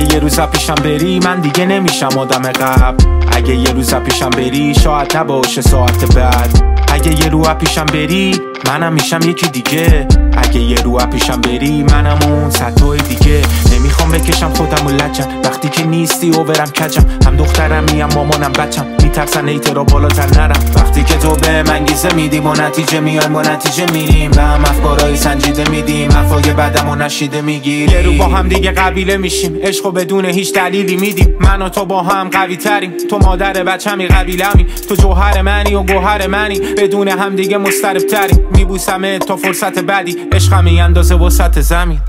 یه روز پیشم بری من دیگه نمیشم آدم قبل. اگه یه روز پیشم بری شاید نباشه ساعت بعد. اگه یه روز پیشم بری منم میشم یکی دیگه. اگه یه روز پیشم بری منم اون سطوح دیگه. نمیخوام بکشم خودمو لجم وقتی که نیستی و برم کجم. هم دخترم میم مامانم بچم میترسن ایترا بالاتر نرم. وقتی که تو به من انگیزه میدی با نتیجه میایم با نتیجه میریم. به هم افکارای سنجیده میدیم حرفای بعدمو نشیده میگیریم. یه رو با هم دیگه قبیله میشیم عشقو بدون هیچ دلیلی میدیم. من و تو با هم قوی تریم. تو مادر بچمی قبیلمی. تو جوهر منی و گوهر منی. بدون هم دیگه مضطرب تریم. میبوسمت تا فرصت بعدی عشقم میاندازه وسط زمین.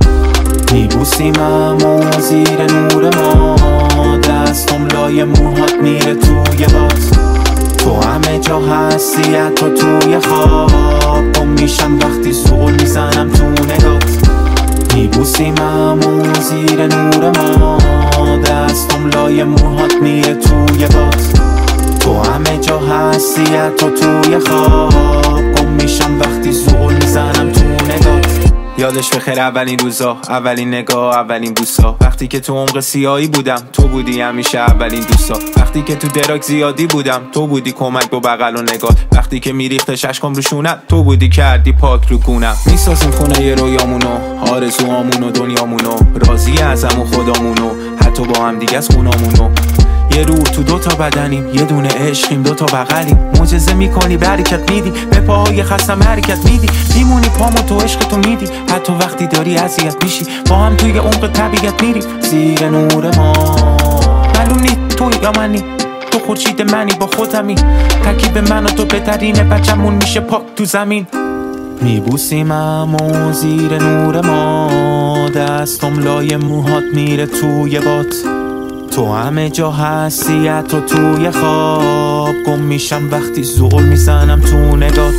میبوسیمم و زیر نور ما دستم لای موهات میره توی بات. تو همه جا هستی حتی توی خواب. گم میشم وقتی سول میزنم تو نگات. میبوسیمم و زیر نور ما دستم لای موهات میره توی بات. تو همه جا هستی حتی توی خواب. گم میشم وقتی سول میزنم تو نگات. یادش بخیر اولین روزا، اولین نگاه، اولین بوسا. وقتی که تو عمق سیاهی بودم تو بودی همیشه اولین دوستا. وقتی که تو دراک زیادی بودم تو بودی کمک با بغل و نگاه. وقتی که میریختش اشکام رو شونت تو بودی کردی پاک رو گونم. میسازیم خونه ی رویامونو آرزوامونو دنیامونو. راضی ازم و خدامونو حتی با هم دیگه از خونامونو. یه روح تو دوتا بدنیم یه دونه عشقیم دوتا بغلیم. معجزه میکنی برکت میدی به پاهای خستم حرکت میدی. میمونی پامو تو عشق تو میدی حتی وقتی داری اذیت میشی. با هم توی عمق طبیعت میریم زیر نور ما. معلوم نی تو یا منی. تو خورشید منی با خودمی. ترکیب من و تو بهترینه بچمون میشه پاک تو زمین. میبوسیمم و زیر نور ما دستم لای موهات میره توی بات. تو همه جا هستی حتی توی خواب. گم میشم وقتی زول میزنم تو نگات.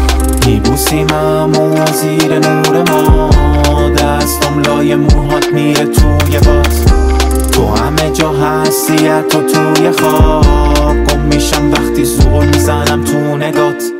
میبوسیمم و زیر نور ما دستم لای موهات میره توی بات. تو همه جا هستی حتی توی خواب. گم میشم وقتی زول میزنم تو نگات.